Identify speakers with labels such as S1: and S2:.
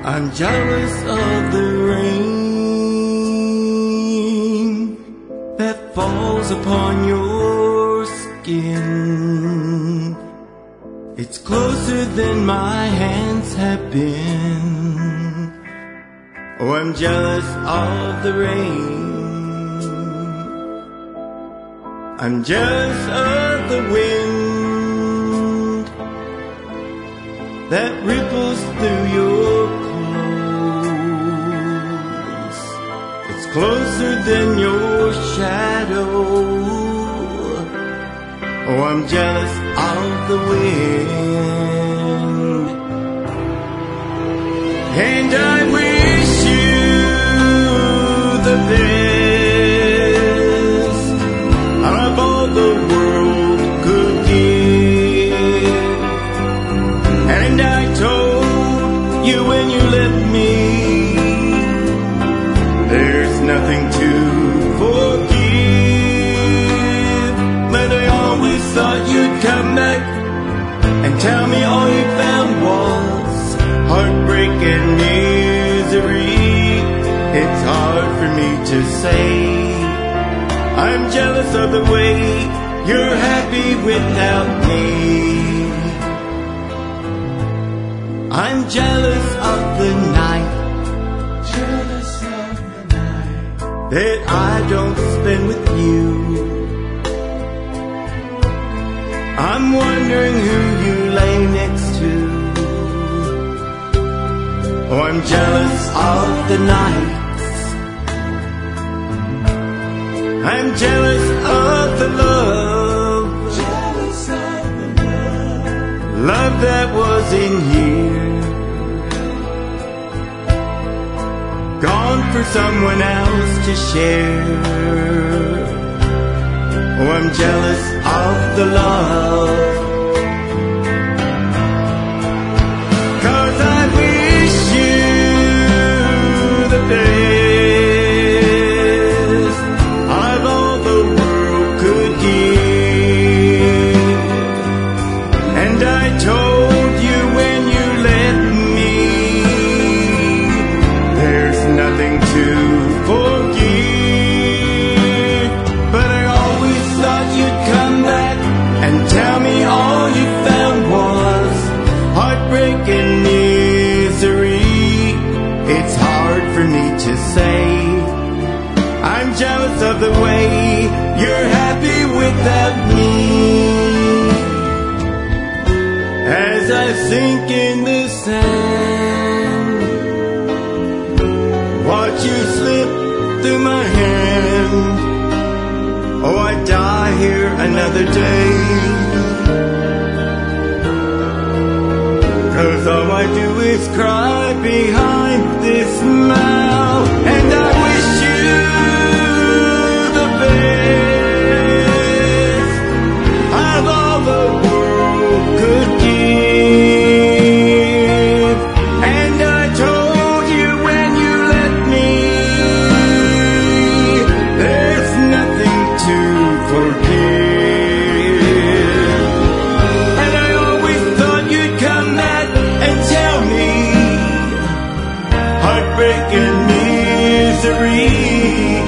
S1: I'm jealous of the rain that falls upon your skin. It's closer than my hands have been. Oh, I'm jealous of the rain. I'm jealous of the wind that ripples through your clothes. It's closer than your shadow. Oh, I'm jealous of the wind. And I wish you the best of all the world could give. And I told you when you left me, there's nothing to forgive. But I always thought you'd come back and tell me all you found was heartbreak and misery. It's hard for me to say I'm jealous of the way you're happy without me. I'm jealous of the night, that I don't spend with you. I'm wondering who you lay next to. Oh, I'm jealous of the nights. I'm jealous of the love, love that was in here, gone for someone else to share. Oh, I'm jealous of the love, 'cause I wish you the best of all the world could give. And I told you when you left me, there's nothing to forgive. But I always thought you'd come back and tell me all you found was heartbreak and misery. It's hard for me to say I'm jealous of the way you're happy without me. As I sink in the sand, watch you slip through my hand. Oh, I die here another day, 'cause all I do is cry behind this smile. And I wish you the best of all the world could give. And I told you when you left me, there's nothing to forgive. And I always thought you'd come back and tell me heartbreak and misery.